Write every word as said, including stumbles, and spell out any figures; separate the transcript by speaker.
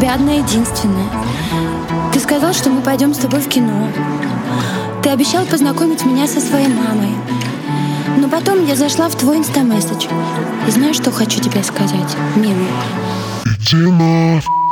Speaker 1: тебе одна единственная. Ты сказал, что мы пойдем с тобой в кино. Ты обещал познакомить меня со своей мамой. Но потом я зашла в твой инстамессидж. И знаешь, что хочу тебе сказать, милый?
Speaker 2: Иди на...